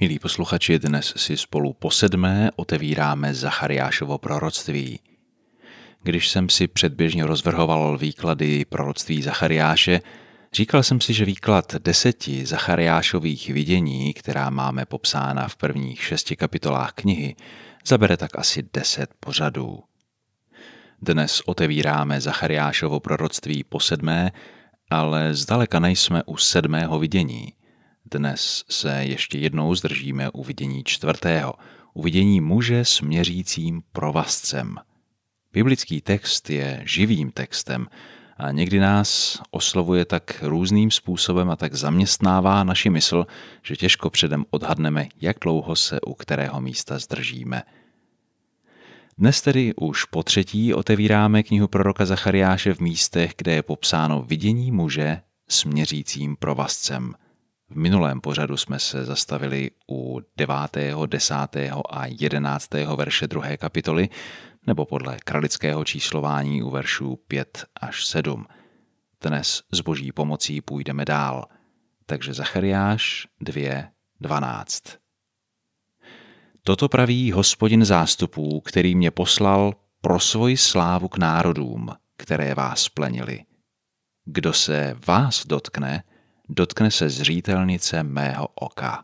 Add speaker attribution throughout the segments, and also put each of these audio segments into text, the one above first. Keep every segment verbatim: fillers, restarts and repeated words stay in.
Speaker 1: Milí posluchači, dnes si spolu po sedmé otevíráme Zachariášovo proroctví. Když jsem si předběžně rozvrhoval výklady proroctví Zachariáše, říkal jsem si, že výklad deseti Zachariášových vidění, která máme popsána v prvních šesti kapitolách knihy, zabere tak asi deset pořadů. Dnes otevíráme Zachariášovo proroctví po sedmé, ale zdaleka nejsme u sedmého vidění. Dnes se ještě jednou zdržíme u vidění čtvrtého, u vidění muže s měřícím provazcem. Biblický text je živým textem a někdy nás oslovuje tak různým způsobem a tak zaměstnává naši mysl, že těžko předem odhadneme, jak dlouho se u kterého místa zdržíme. Dnes tedy už po třetí otevíráme knihu proroka Zachariáše v místech, kde je popsáno vidění muže s měřícím provazcem. V minulém pořadu jsme se zastavili u devátého, desátého a jedenáctého verše druhé kapitoly, nebo podle kralického číslování u veršů pět až sedm. Dnes s boží pomocí půjdeme dál. Takže Zachariáš dva dvanáct. Toto praví Hospodin zástupů, který mě poslal pro svoji slávu k národům, které vás plenili. Kdo se vás dotkne, dotkne se zřítelnice mého oka.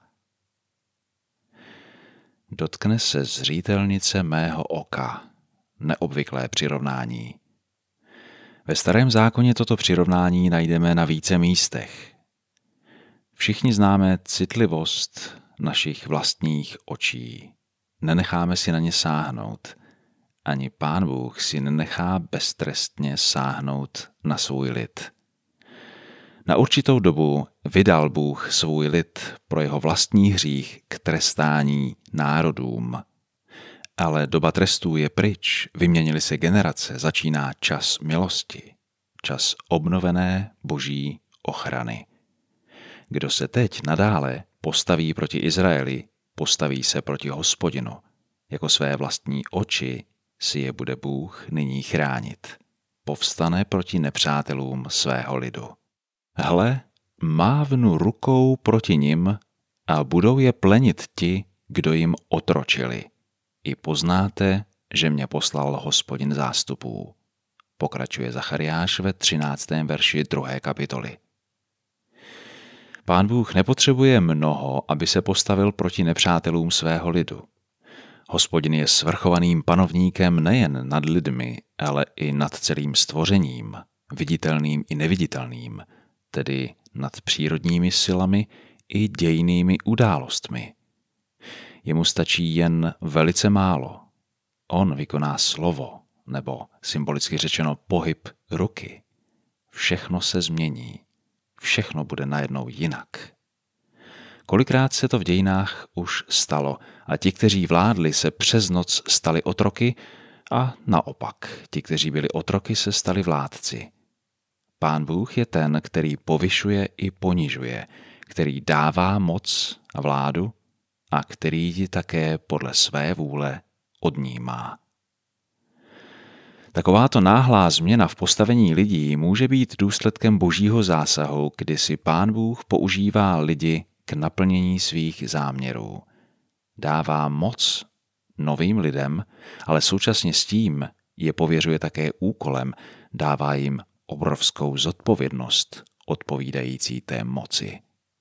Speaker 1: Dotkne se zřítelnice mého oka. Neobvyklé přirovnání. Ve Starém zákoně toto přirovnání najdeme na více místech. Všichni známe citlivost našich vlastních očí. Nenecháme si na ně sáhnout. Ani Pán Bůh si nenechá beztrestně sáhnout na svůj lid. Na určitou dobu vydal Bůh svůj lid pro jeho vlastní hřích k trestání národům. Ale doba trestů je pryč, vyměnily se generace, začíná čas milosti, čas obnovené boží ochrany. Kdo se teď nadále postaví proti Izraeli, postaví se proti Hospodinu. Jako své vlastní oči si je bude Bůh nyní chránit. Povstane proti nepřátelům svého lidu. Hle, mávnu rukou proti nim a budou je plenit ti, kdo jim otročili. I poznáte, že mě poslal Hospodin zástupů. Pokračuje Zachariáš ve třináctém verši druhé kapitoly. Pán Bůh nepotřebuje mnoho, aby se postavil proti nepřátelům svého lidu. Hospodin je svrchovaným panovníkem nejen nad lidmi, ale i nad celým stvořením, viditelným i neviditelným, tedy nad přírodními silami i dějnými událostmi. Jemu stačí jen velice málo. On vykoná slovo, nebo symbolicky řečeno pohyb ruky. Všechno se změní. Všechno bude najednou jinak. Kolikrát se to v dějinách už stalo a ti, kteří vládli, se přes noc stali otroky a naopak, ti, kteří byli otroky, se stali vládci. Pán Bůh je ten, který povyšuje i ponižuje, který dává moc a vládu a který ji také podle své vůle odnímá. Takováto náhlá změna v postavení lidí může být důsledkem božího zásahu, kdy si Pán Bůh používá lidi k naplnění svých záměrů. Dává moc novým lidem, ale současně s tím je pověřuje také úkolem, dává jim obrovskou zodpovědnost odpovídající té moci.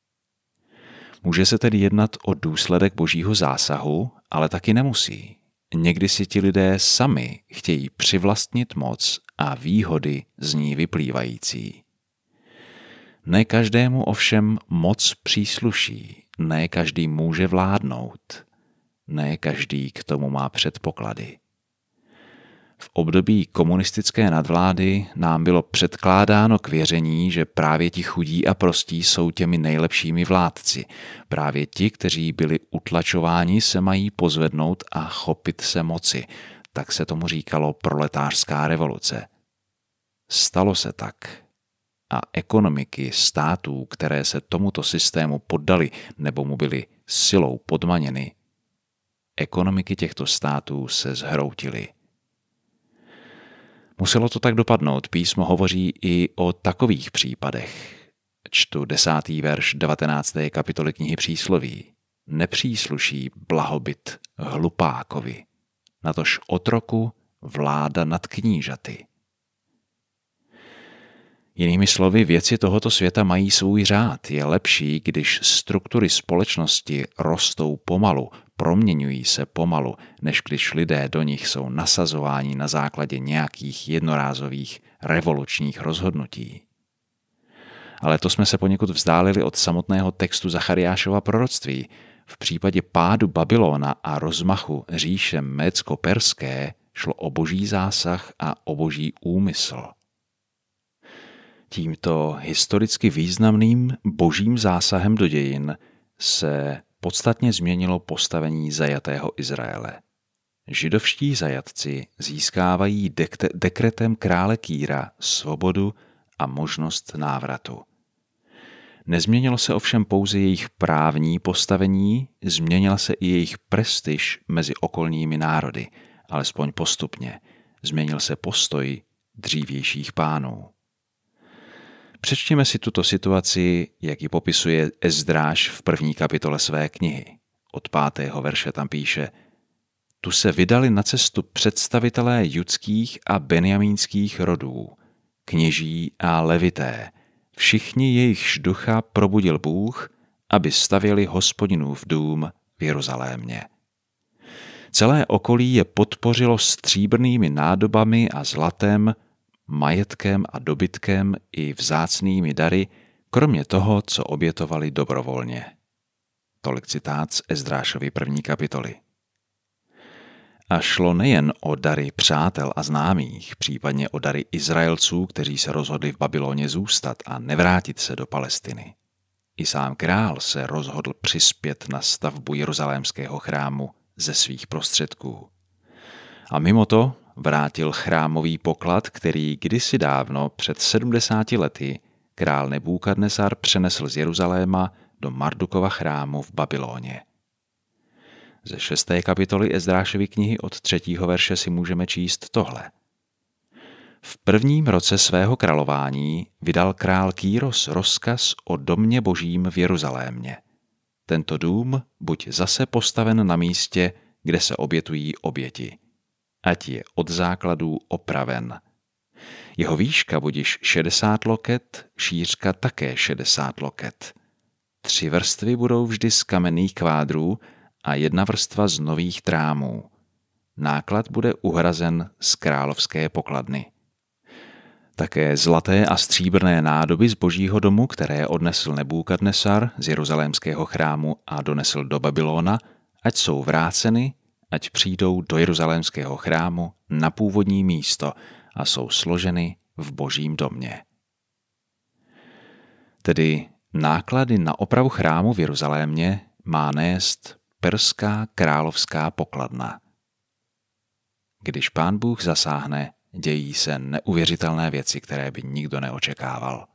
Speaker 1: Může se tedy jednat o důsledek božího zásahu, ale taky nemusí. Někdy si ti lidé sami chtějí přivlastnit moc a výhody z ní vyplývající. Ne každému ovšem moc přísluší, ne každý může vládnout, ne každý k tomu má předpoklady. V období komunistické nadvlády nám bylo předkládáno k věření, že právě ti chudí a prostí jsou těmi nejlepšími vládci. Právě ti, kteří byli utlačováni, se mají pozvednout a chopit se moci. Tak se tomu říkalo proletářská revoluce. Stalo se tak. A ekonomiky států, které se tomuto systému poddaly nebo mu byly silou podmaněny, ekonomiky těchto států se zhroutily. Muselo to tak dopadnout, písmo hovoří i o takových případech. Čtu desátý verš devatenácté kapitoly knihy Přísloví. nepřísluší blahobyt hlupákovi, natož otroku vláda nad knížaty. Jinými slovy, věci tohoto světa mají svůj řád. Je lepší, když struktury společnosti rostou pomalu, proměňují se pomalu, než když lidé do nich jsou nasazováni na základě nějakých jednorázových revolučních rozhodnutí. Ale to jsme se poněkud vzdálili od samotného textu Zachariášova proroctví. V případě pádu Babylona a rozmachu říše médsko-perské šlo o boží zásah a o boží úmysl. Tímto historicky významným božím zásahem do dějin se podstatně změnilo postavení zajatého Izraele. Židovští zajatci získávají dek- dekretem krále Kýra svobodu a možnost návratu. Nezměnilo se ovšem pouze jejich právní postavení, změnila se i jejich prestiž mezi okolními národy, alespoň postupně. Změnil se postoj dřívějších pánů. Přečtěme si tuto situaci, jak ji popisuje Ezdráš v první kapitole své knihy. Od pátého verše tam píše: Tu se vydali na cestu představitelé judských a benjamínských rodů, kněží a levité, všichni jejichž ducha probudil Bůh, aby stavěli Hospodinův dům v Jeruzalémě. Celé okolí je podpořilo stříbrnými nádobami a zlatem, majetkem a dobytkem i vzácnými dary, kromě toho, co obětovali dobrovolně. Tolik citát z Ezdrášovy první kapitoly. A šlo nejen o dary přátel a známých, případně o dary Izraelců, kteří se rozhodli v Babyloně zůstat a nevrátit se do Palestiny. I sám král se rozhodl přispět na stavbu jeruzalémského chrámu ze svých prostředků. A mimo to vrátil chrámový poklad, který kdysi dávno před sedmdesáti lety král Nebúkadnesar přenesl z Jeruzaléma do Mardukova chrámu v Babyloně. Ze šesté kapitoly Ezdrášovy knihy od třetího verše si můžeme číst tohle. V prvním roce svého králování vydal král Kýros rozkaz o domě božím v Jeruzalémě. Tento dům buď zase postaven na místě, kde se obětují oběti, ať je od základů opraven. Jeho výška budiž šedesát loket, šířka také šedesát loket. Tři vrstvy budou vždy z kamenných kvádrů a jedna vrstva z nových trámů. Náklad bude uhrazen z královské pokladny. Také zlaté a stříbrné nádoby z božího domu, které odnesl Nebúkadnesar z jeruzalémského chrámu a donesl do Babylona, ať jsou vráceny, ať přijdou do jeruzalémského chrámu na původní místo a jsou složeny v božím domě. Tedy náklady na opravu chrámu v Jeruzalémě má nést perská královská pokladna. Když Pán Bůh zasáhne, dějí se neuvěřitelné věci, které by nikdo neočekával.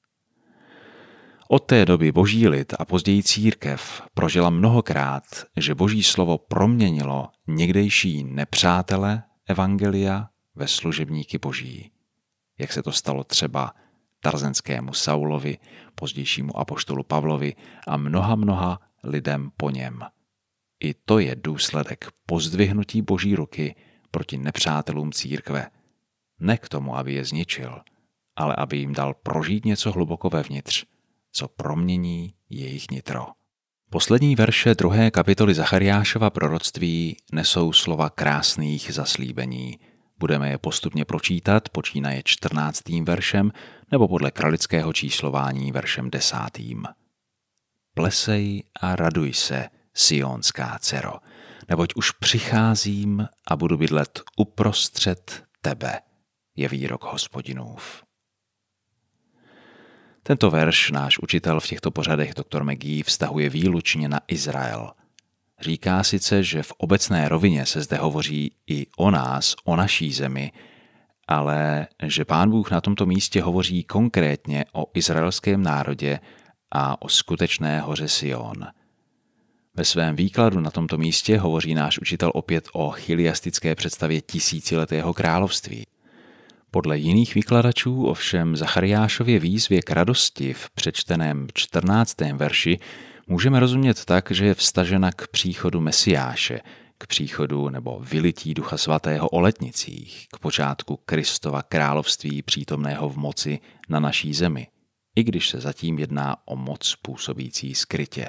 Speaker 1: Od té doby boží lid a později církev prožila mnohokrát, že boží slovo proměnilo někdejší nepřátele evangelia ve služebníky boží. Jak se to stalo třeba tarzenskému Saulovi, pozdějšímu apoštolu Pavlovi a mnoha mnoha lidem po něm. I to je důsledek pozdvihnutí boží ruky proti nepřátelům církve. Ne k tomu, aby je zničil, ale aby jim dal prožít něco hluboko vevnitř, co promění jejich nitro. Poslední verše druhé kapitoly Zachariášova proroctví nesou slova krásných zaslíbení. Budeme je postupně pročítat, počínaje čtrnáctým veršem nebo podle kralického číslování veršem desátým. Plesej a raduj se, sionská dcero, neboť už přicházím a budu bydlet uprostřed tebe, je výrok Hospodinův. Tento verš náš učitel v těchto pořadech doktor McGee vztahuje výlučně na Izrael. Říká sice, že v obecné rovině se zde hovoří i o nás, o naší zemi, ale že Pán Bůh na tomto místě hovoří konkrétně o izraelském národě a o skutečné hoře Sion. Ve svém výkladu na tomto místě hovoří náš učitel opět o chiliastické představě tisíciletého království. Podle jiných výkladačů ovšem Zachariášově výzvě k radosti v přečteném čtrnáctém verši můžeme rozumět tak, že je vztažena k příchodu Mesiáše, k příchodu nebo vylití Ducha Svatého o letnicích, k počátku Kristova království přítomného v moci na naší zemi, i když se zatím jedná o moc působící skrytě.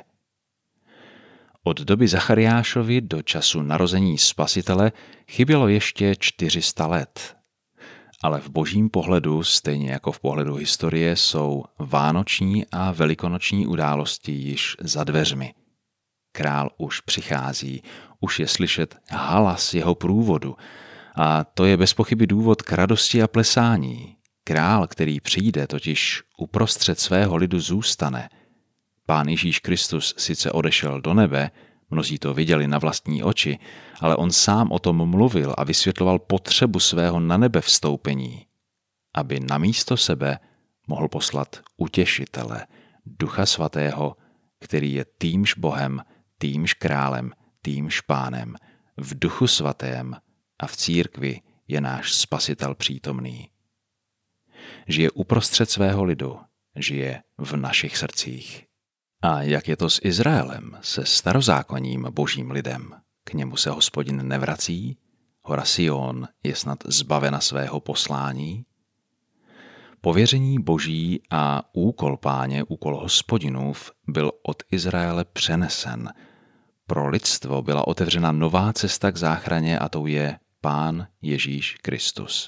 Speaker 1: Od doby Zachariášovi do času narození Spasitele chybělo ještě čtyři sta let. Ale v božím pohledu, stejně jako v pohledu historie, jsou vánoční a velikonoční události již za dveřmi. Král už přichází, už je slyšet halas jeho průvodu a to je bez pochyby důvod k radosti a plesání. Král, který přijde, totiž uprostřed svého lidu zůstane. Pán Ježíš Kristus sice odešel do nebe, mnozí to viděli na vlastní oči, ale on sám o tom mluvil a vysvětloval potřebu svého na nebe vstoupení, aby namísto sebe mohl poslat utěšitele, Ducha Svatého, který je týmž Bohem, týmž králem, týmž pánem, v Duchu Svatém a v církvi je náš Spasitel přítomný. Žije uprostřed svého lidu, žije v našich srdcích. A jak je to s Izraelem, se starozákonním božím lidem? K němu se Hospodin nevrací? Hora Sion je snad zbavena svého poslání? Pověření boží a úkol Páně, úkol Hospodinův, byl od Izraele přenesen. Pro lidstvo byla otevřena nová cesta k záchraně a tou je Pán Ježíš Kristus.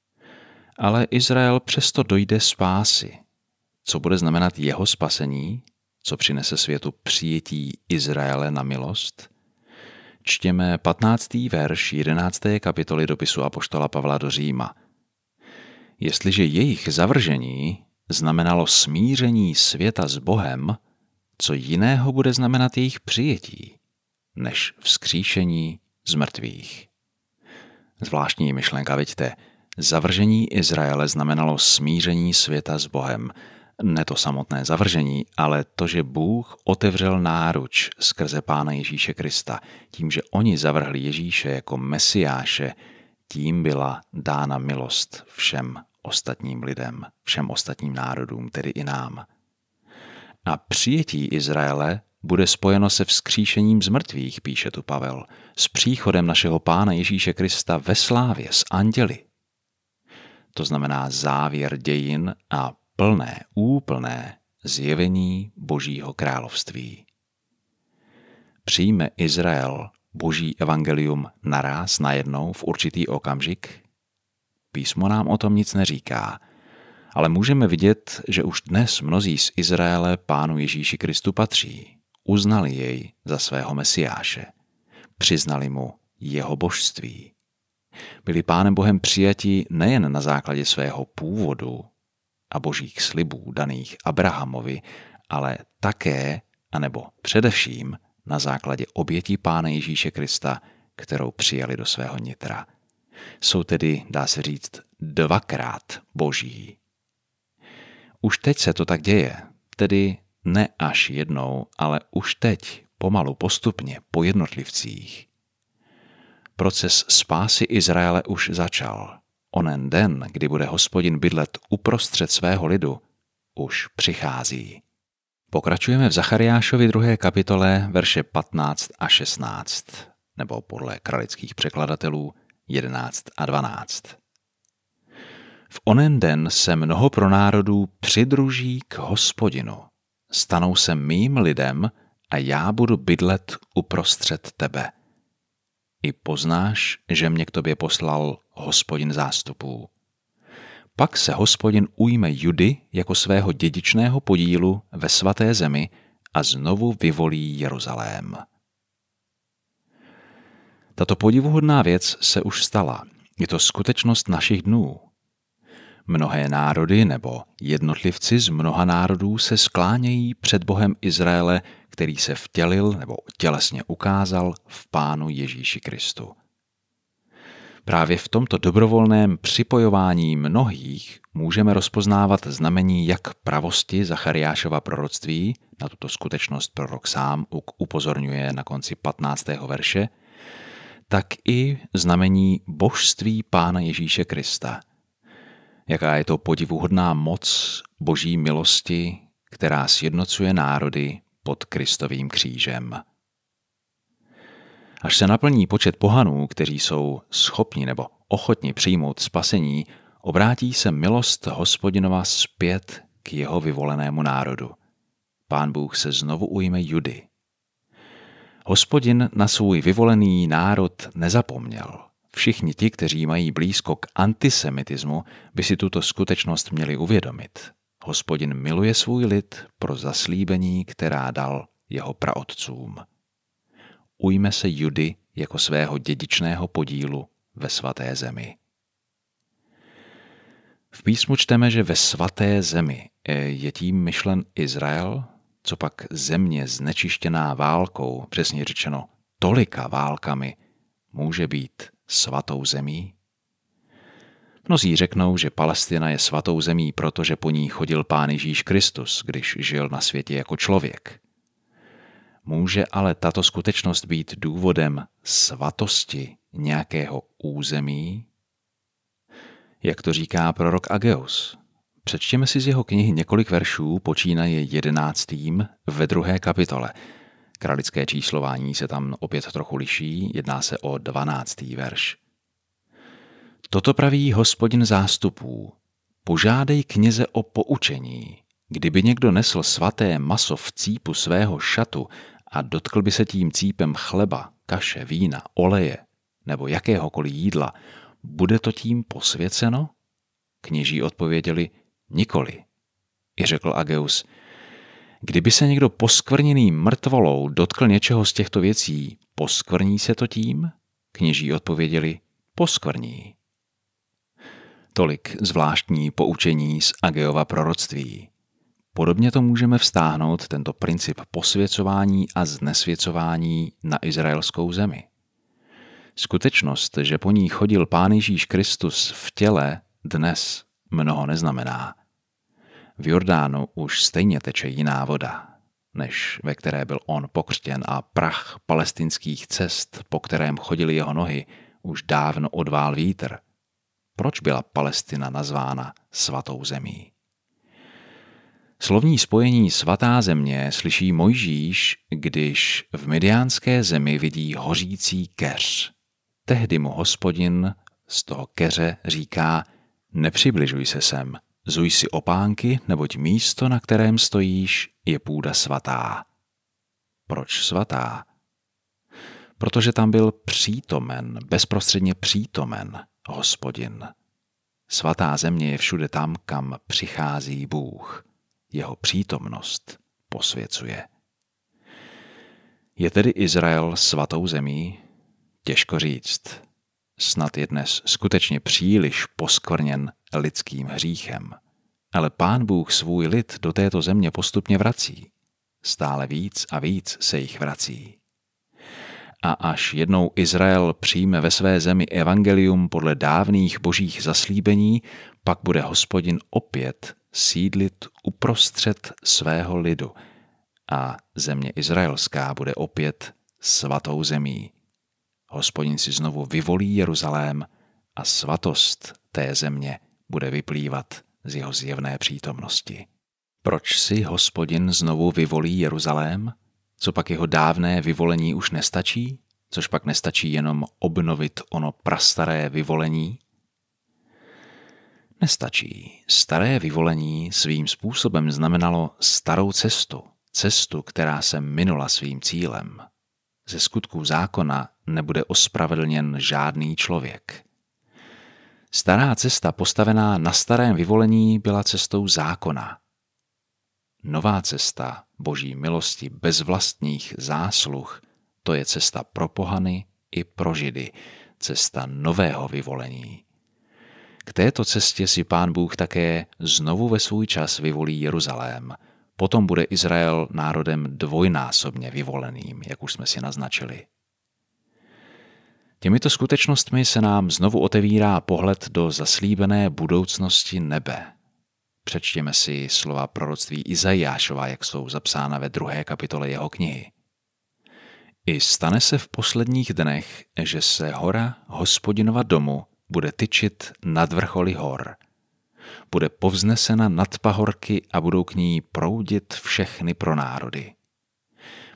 Speaker 1: Ale Izrael přesto dojde spásy. Co bude znamenat jeho spasení? Co přinese světu přijetí Izraele na milost? Čtěme patnáctý verš jedenácté kapitoly dopisu apoštola Pavla do Říma. Jestliže jejich zavržení znamenalo smíření světa s Bohem, co jiného bude znamenat jejich přijetí, než vzkříšení z mrtvých. Zvláštní myšlenka, vidíte, zavržení Izraele znamenalo smíření světa s Bohem. Ne to samotné zavržení, ale to, že Bůh otevřel náruč skrze Pána Ježíše Krista. Tím, že oni zavrhli Ježíše jako Mesiáše, tím byla dána milost všem ostatním lidem, všem ostatním národům, tedy i nám. A přijetí Izraele bude spojeno se vzkříšením z mrtvých, píše tu Pavel, s příchodem našeho Pána Ježíše Krista ve slávě s anděli. To znamená závěr dějin a plné, úplné zjevení Božího království. Přijme Izrael Boží evangelium naráz najednou v určitý okamžik? Písmo nám o tom nic neříká, ale můžeme vidět, že už dnes mnozí z Izraele Pánu Ježíši Kristu patří. Uznali jej za svého Mesiáše. Přiznali mu jeho božství. Byli Pánem Bohem přijati nejen na základě svého původu a božích slibů daných Abrahamovi, ale také, anebo především na základě obětí Pána Ježíše Krista, kterou přijali do svého nitra. Jsou tedy, dá se říct, dvakrát boží. Už teď se to tak děje, tedy ne až jednou, ale už teď, pomalu, postupně, po jednotlivcích. Proces spásy Izraele už začal. Onen den, kdy bude Hospodin bydlet uprostřed svého lidu, už přichází. Pokračujeme v Zachariášovi druhé kapitole verše patnáct a šestnáct, nebo podle kralických překladatelů jedenáct a dvanáct. V onen den se mnoho pronárodů přidruží k Hospodinu. Stanou se mým lidem a já budu bydlet uprostřed tebe. I poznáš, že mě k tobě poslal Hospodin zástupů. Pak se Hospodin ujme Judy jako svého dědičného podílu ve svaté zemi a znovu vyvolí Jeruzalém. Tato podivuhodná věc se už stala. Je to skutečnost našich dnů. Mnohé národy nebo jednotlivci z mnoha národů se sklánějí před Bohem Izraele, který se vtělil nebo tělesně ukázal v Pánu Ježíši Kristu. Právě v tomto dobrovolném připojování mnohých můžeme rozpoznávat znamení jak pravosti Zachariášova proroctví, na tuto skutečnost prorok sám upozorňuje na konci patnáctého verše, tak i znamení božství Pána Ježíše Krista. Jaká je to podivuhodná moc Boží milosti, která sjednocuje národy pod Kristovým křížem. Až se naplní počet pohanů, kteří jsou schopni nebo ochotni přijmout spasení, obrátí se milost Hospodinova zpět k jeho vyvolenému národu. Pán Bůh se znovu ujme Judy. Hospodin na svůj vyvolený národ nezapomněl. Všichni ti, kteří mají blízko k antisemitismu, by si tuto skutečnost měli uvědomit. Hospodin miluje svůj lid pro zaslíbení, která dal jeho praotcům. Ujme se Judy jako svého dědičného podílu ve svaté zemi. V písmu čteme, že ve svaté zemi je tím myšlen Izrael, co pak země znečištěná válkou, přesně řečeno tolika válkami, může být svatou zemí? Mnozí řeknou, že Palestina je svatou zemí, protože po ní chodil Pán Ježíš Kristus, když žil na světě jako člověk. Může ale tato skutečnost být důvodem svatosti nějakého území? Jak to říká prorok Ageus? Přečtěme si z jeho knihy několik veršů, počínaje jedenáctým ve druhé kapitole. Kralické číslování se tam opět trochu liší, jedná se o dvanáctý verš. Toto praví Hospodin zástupů. Požádej kněze o poučení. Kdyby někdo nesl svaté maso v cípu svého šatu a dotkl by se tím cípem chleba, kaše, vína, oleje nebo jakéhokoliv jídla, bude to tím posvěceno? Kněží odpověděli, nikoli. I řekl Ageus, kdyby se někdo poskvrněný mrtvolou dotkl něčeho z těchto věcí, poskvrní se to tím? Kněží odpověděli, poskvrní. Tolik zvláštní poučení z Ageova proroctví. Podobně to můžeme vztáhnout tento princip posvěcování a znesvěcování na izraelskou zemi. Skutečnost, že po ní chodil Pán Ježíš Kristus v těle, dnes mnoho neznamená. V Jordánu už stejně teče jiná voda, než ve které byl on pokřtěn a prach palestinských cest, po kterém chodily jeho nohy, už dávno odvál vítr. Proč byla Palestina nazvána svatou zemí? Slovní spojení svatá země slyší Mojžíš, když v Midiánské zemi vidí hořící keř. Tehdy mu Hospodin z toho keře říká, nepřibližuj se sem, zuj si opánky, neboť místo, na kterém stojíš, je půda svatá. Proč svatá? Protože tam byl přítomen, bezprostředně přítomen Hospodin. Svatá země je všude tam, kam přichází Bůh. Jeho přítomnost posvěcuje. Je tedy Izrael svatou zemí? Těžko říct. Snad je dnes skutečně příliš poskvrněn lidským hříchem. Ale Pán Bůh svůj lid do této země postupně vrací. Stále víc a víc se jich vrací. A až jednou Izrael přijme ve své zemi evangelium podle dávných božích zaslíbení, pak bude Hospodin opět sídlit uprostřed svého lidu a země izraelská bude opět svatou zemí. Hospodin si znovu vyvolí Jeruzalém a svatost té země bude vyplývat z jeho zjevné přítomnosti. Proč si Hospodin znovu vyvolí Jeruzalém? Co pak jeho dávné vyvolení už nestačí? Což pak nestačí jenom obnovit ono prastaré vyvolení? Nestačí. Staré vyvolení svým způsobem znamenalo starou cestu, cestu, která se minula svým cílem. Ze skutků zákona nebude ospravedlněn žádný člověk. Stará cesta postavená na starém vyvolení byla cestou zákona. Nová cesta boží milosti bez vlastních zásluh, to je cesta pro pohany i pro židy, cesta nového vyvolení. K této cestě si Pán Bůh také znovu ve svůj čas vyvolí Jeruzalém. Potom bude Izrael národem dvojnásobně vyvoleným, jak už jsme si naznačili. Těmito skutečnostmi se nám znovu otevírá pohled do zaslíbené budoucnosti nebe. Přečtěme si slova proroctví Izajášova, jak jsou zapsána ve druhé kapitole jeho knihy. I stane se v posledních dnech, že se hora Hospodinova domu bude tyčit nad vrcholy hor. Bude povznesena nad pahorky a budou k ní proudit všechny pronárody.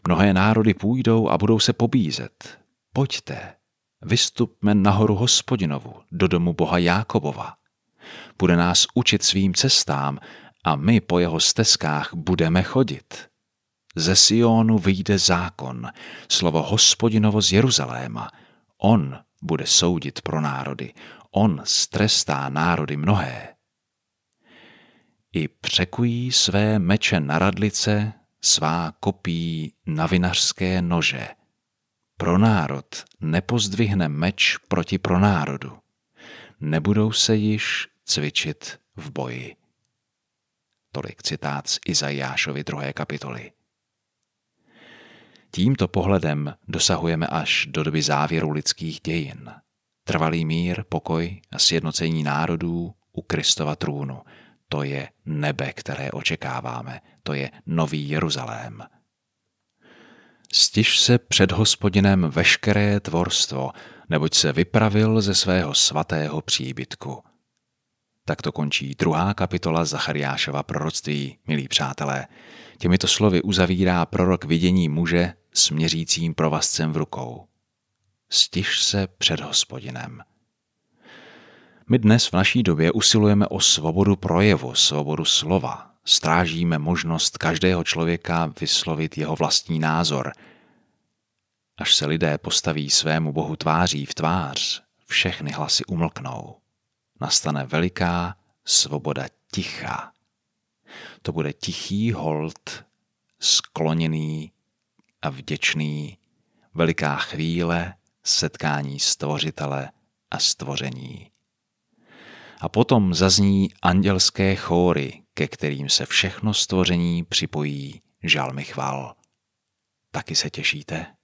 Speaker 1: Mnohé národy půjdou a budou se pobízet. Pojďte, vystupme nahoru Hospodinovu, do domu Boha Jákobova. Bude nás učit svým cestám a my po jeho stezkách budeme chodit. Ze Sionu vyjde zákon, slovo Hospodinovo z Jeruzaléma. On bude soudit pro národy, on strestá národy mnohé. I překují své meče na radlice, svá kopí na vinařské nože. Pro národ nepozdvihne meč proti pronárodu. Nebudou se již cvičit v boji. Tolik citát z Izajášovy druhé kapitoly. Tímto pohledem dosahujeme až do doby závěru lidských dějin. Trvalý mír, pokoj a sjednocení národů u Kristova trůnu. To je nebe, které očekáváme. To je nový Jeruzalém. Stiž se před Hospodinem veškeré tvorstvo, neboť se vypravil ze svého svatého příbytku. Tak to končí druhá kapitola Zachariášova proroctví, milí přátelé. Těmito slovy uzavírá prorok vidění muže s měřícím provazcem v rukou. Stiž se před Hospodinem. My dnes v naší době usilujeme o svobodu projevu, svobodu slova. Strážíme možnost každého člověka vyslovit jeho vlastní názor. Až se lidé postaví svému Bohu tváří v tvář, všechny hlasy umlknou. Nastane veliká svoboda ticha. To bude tichý hold, skloněný a vděčný, veliká chvíle setkání stvořitele a stvoření. A potom zazní andělské chóry, ke kterým se všechno stvoření připojí žalmy chval. Taky se těšíte?